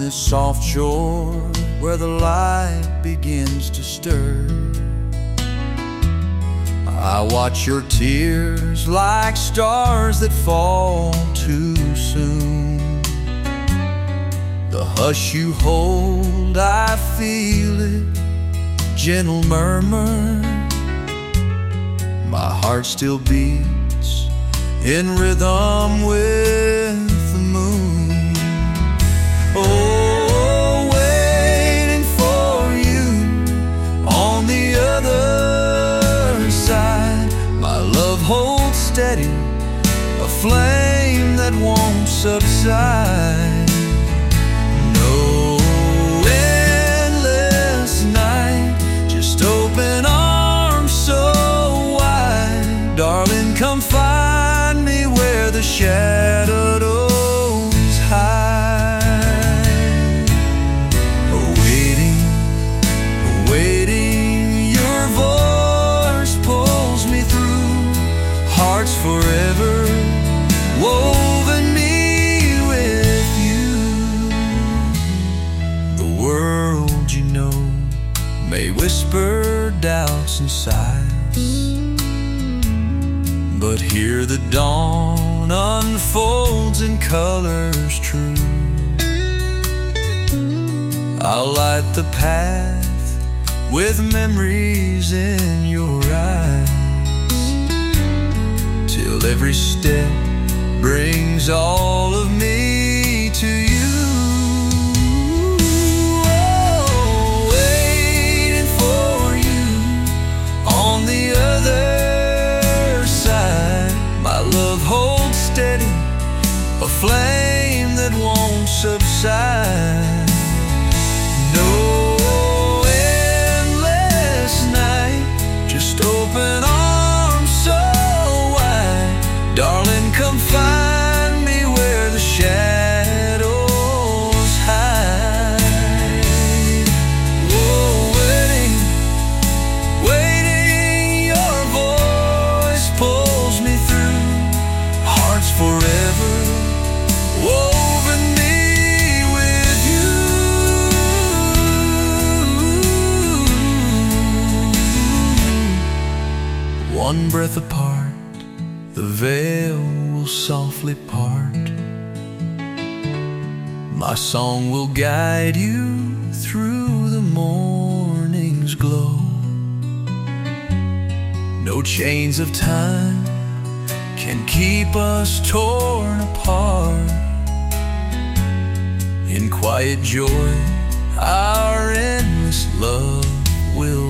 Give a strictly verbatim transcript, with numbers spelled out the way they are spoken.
this soft shore where the light begins to stir. I watch your tears like stars that fall too soon. The hush you hold, I feel it, gentle murmur. My heart still beats in rhythm with the moon. Oh, waiting for you on the other side. My love holds steady, a flame that won't subside. No endless night, just open arms so wide. Darling, come find me where the shadows hide. Waiting, waiting, your voice pulls me through. Hearts forever woven me with you. The world, you know, may whisper doubts and sighs, but here the dawn unfolds in colors true. I'll light the path with memories in your eyes, till every step brings all of me to you. Oh, waiting for you on the other side. My love holds steady, a flame that won't subside. No endless night, just open arms so wide. Darling, come find me where the shadows hide. Oh, waiting, waiting, your voice pulls me through. Hearts forever woven me with you. One breath apart, the veil will softly part. My song will guide you through the morning's glow. No chains of time can keep us torn apart. In quiet joy, our endless love will